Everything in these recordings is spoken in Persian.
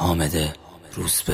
حامد روزبه.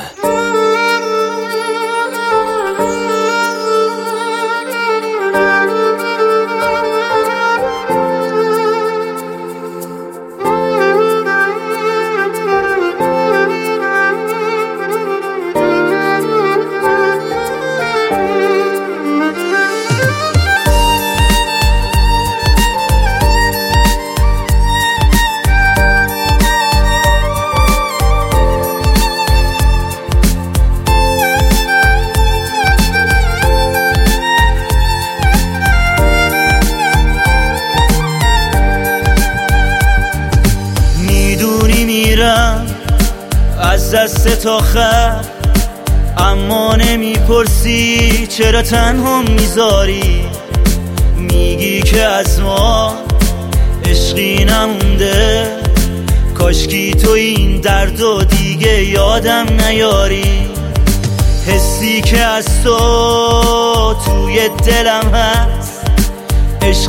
از دست تا خر، اما نمیپرسی چرا تنها میذاری. میگی که از ما عشقی نمونده، کاشکی تو این درد و دیگه یادم نیاری. حسی که از تو توی دلم هست، عشق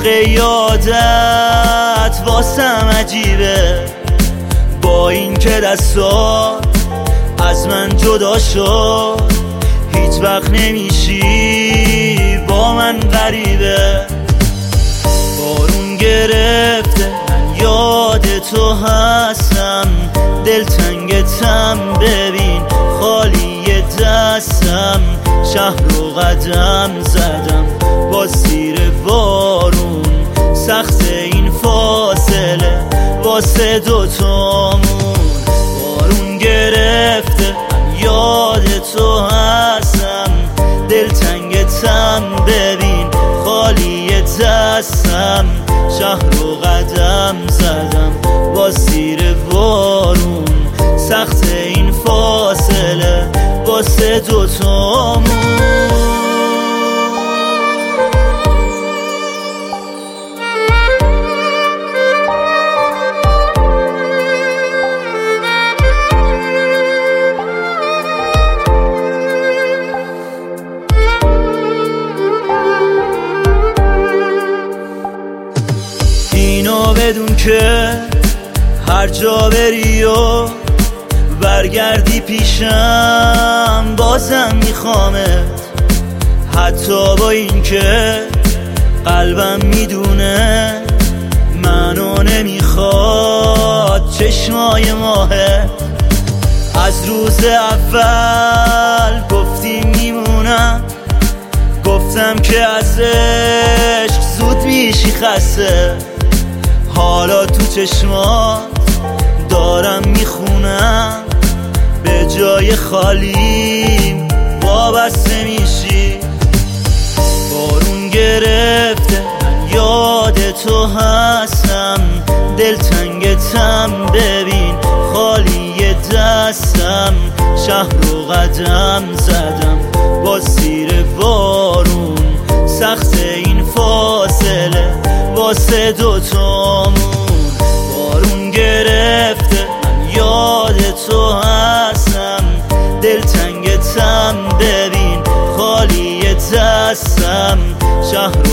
یادت واسم عجیبه. با این که دستات از من جدا شد، هیچ وقت نمیشی با من غریبه. بارون گرفته من یاد تو هستم، دلتنگتم ببین خالی دستم. شهر و قدم زدم با زیر بارون، سخت این فاصله واسه دوتامون. بارون گرفته من یاد تو هستم، دلتنگتم ببین خالی دستم. شهر و قدم زدم با زیر بارون، سخت این فاصله واسه دوتامون. بدون که هر جا بری و برگردی پیشم، بازم میخوامت. حتی با این که قلبم میدونه منو نمیخواد چشمای ماهت. از روز اول گفتی میمونم، گفتم که از عشق زود میشی خسته. حالا تو چشمات دارم میخونم، به جای خالیم وابسته میشی. بارون گرفته من یاد تو هستم، دلتنگتم ببین خالی دستم. شهر و قدم زدم با زیر بارون، سخت این فاصله واسه دوتامون. بارون گرفته من یاد تو هستم، دلتنگتم ببین خالی دستم. شهر